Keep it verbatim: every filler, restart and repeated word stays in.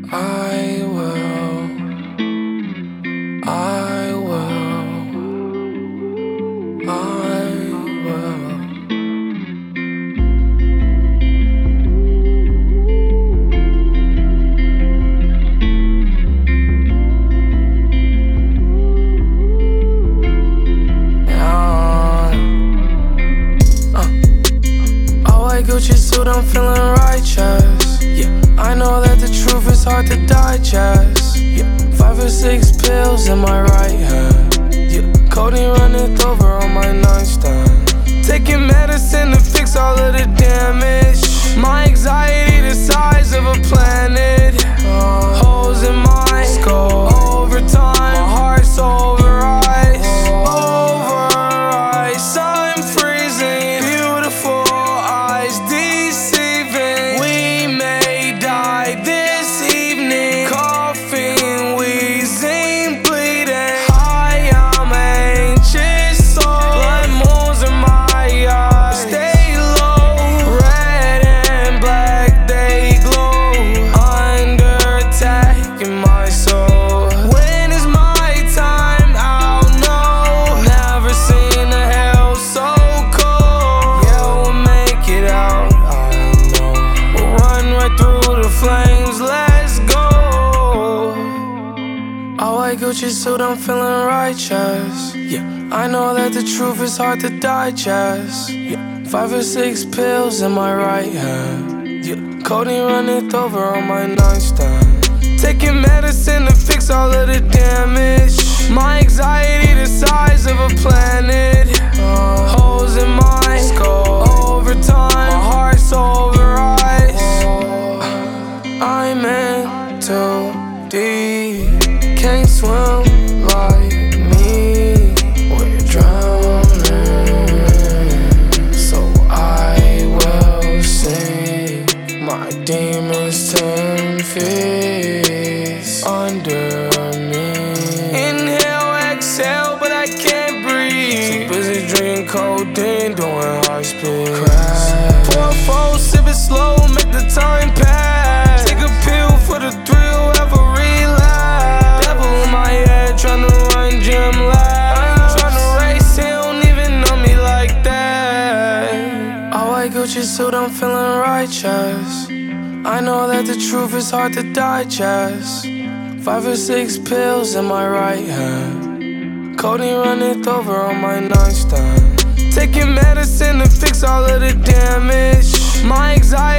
I will, I will, I will. Yeah. Uh. All white Gucci suit, I'm feeling righteous. Yeah. I know that the truth is hard to digest. Yeah. Five or six pills in my right hand. Yeah. Codeine running over on my nightstand. Taking medicine to fix all of the damage. My anxiety the size of a planet. Uh, holes in my skull. Overtime, my heart's over ice. Over ice, I'm freezing. Beautiful eyes deceiving. We may die this evening. Coughing, wheezing, bleeding. I am anxious, so blood moons in my eyes. Stay low, red and black, they glow. Under attack in my soul. When is my time? I'll know. Never seen a hell so cold. Yeah, we'll make it out, I know. We'll run right through the flames, let's go. All white Gucci suit, I'm feeling righteous. Yeah, I know that the truth is hard to digest. Yeah, five or six pills in my right hand. Yeah, codeine running over on my nightstand. Taking medicine to fix all of the damage. My anxiety the size of a planet. Uh, holes in my skull. Overtime, my heart's over ice. I'm in too deep. Can't swim like me. We're drowning. So I will sing. My demons ten feet under me. Inhale, exhale, but I can't breathe. Too busy drinking codeine, doing high speed. Crash. Pour a four, sip it slow, make the time pass. Take a pill for the thrill, have a relapse. Devil in my head, tryna run gym laps. Tryna race, he don't even know me like that. All white Gucci suit, I'm feeling righteous. I know that the truth is hard to digest. Five or six pills in my right hand. Codeine running over on my nightstand. Taking medicine to fix all of the damage. My anxiety